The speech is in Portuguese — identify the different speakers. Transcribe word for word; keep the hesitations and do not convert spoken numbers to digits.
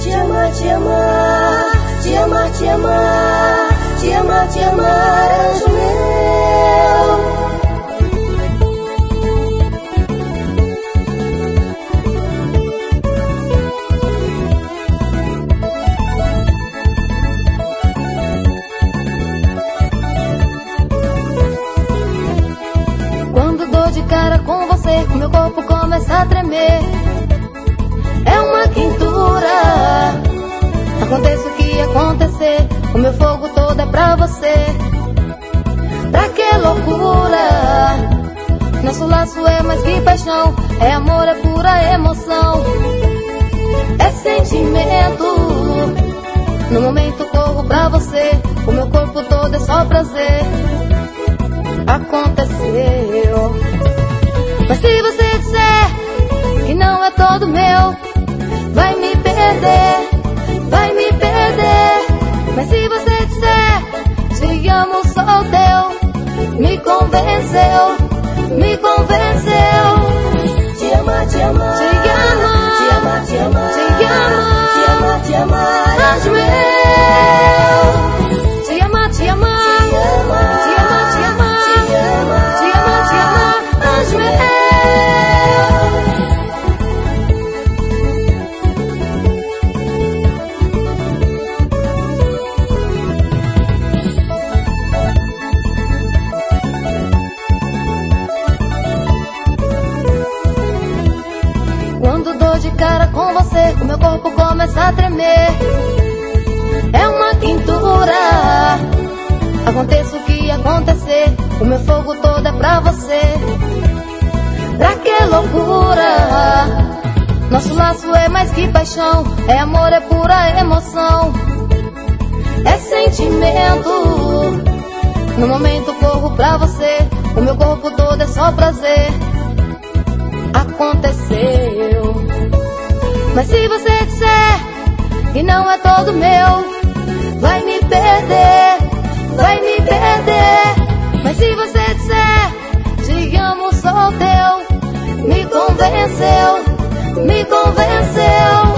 Speaker 1: Te amar, te amar, te amar, te amar, te amar, te amar, anjo meu.
Speaker 2: Quando dou de cara com você, meu corpo começa a tremer. É uma quentura. Aconteça o que acontecer, o meu fogo todo é pra você. Pra que loucura? Nosso laço é mais que paixão, é amor, é pura emoção, é sentimento. No momento corro pra você, o meu corpo todo é só prazer. Aconteceu. Mas se você disser que não é todo meu, vai me perder, vai me perder. Mas se você disser te amo, sou teu, me convenceu, me convenceu.
Speaker 1: Te amar, te amar,
Speaker 2: te amar,
Speaker 1: te amar, te amar,
Speaker 2: te amar,
Speaker 1: te amar, te amar,
Speaker 2: anjo meu. Te amar, te amar,
Speaker 1: te amar,
Speaker 2: te amar, te amar,
Speaker 1: te amar,
Speaker 2: te amar, te amar, anjo meu. Quando dou de cara com você, o meu corpo começa a tremer. É uma quentura. Aconteça o que acontecer, o meu fogo todo é pra você. Pra que loucura? Nosso laço é mais que paixão, é amor, é pura emoção, é sentimento. No momento corro pra você, o meu corpo todo é só prazer. Aconteceu. Mas se você disser que não é todo meu, vai me perder, vai me perder. Mas se você disser te amo, sou teu, me convenceu, me convenceu.